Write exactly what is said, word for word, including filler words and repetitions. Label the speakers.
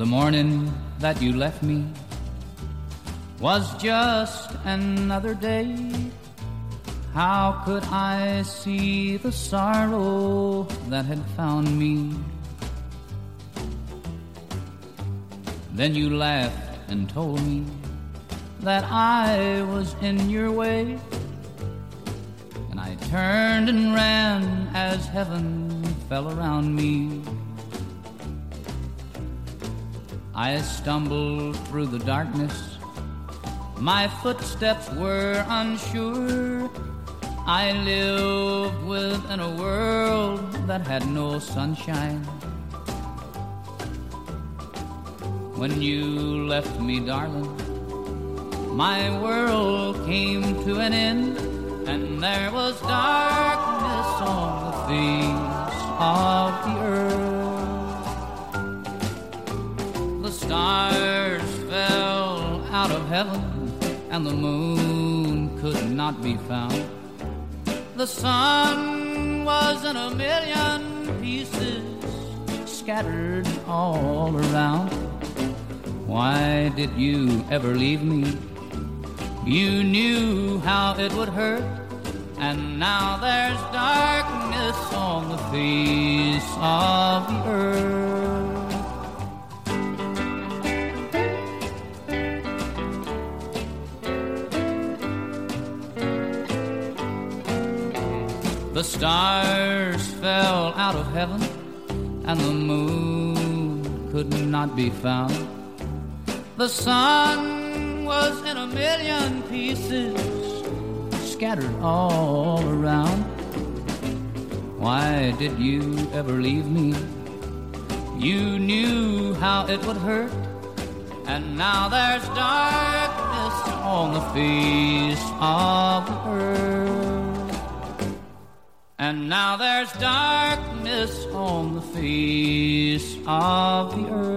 Speaker 1: The morning that you left me was just another day. How could I see the sorrow that had found me? Then you laughed and told me that I was in your way, and I turned and ran as heaven fell around me. I stumbled through the darkness, my footsteps were unsure. I lived within a world that had no sunshine. When you left me, darling, my world came to an end, and there was darkness on the face of the earth. The stars fell out of heaven, and the moon could not be found. The sun was in a million pieces, scattered all around. Why did you ever leave me? You knew how it would hurt, and now there's darkness on the face of the earth. The stars fell out of heaven, and the moon could not be found. The sun was in a million pieces, scattered all around. Why did you ever leave me? You knew how it would hurt, and now there's darkness on the face of the earth. And now there's darkness on the face of the earth.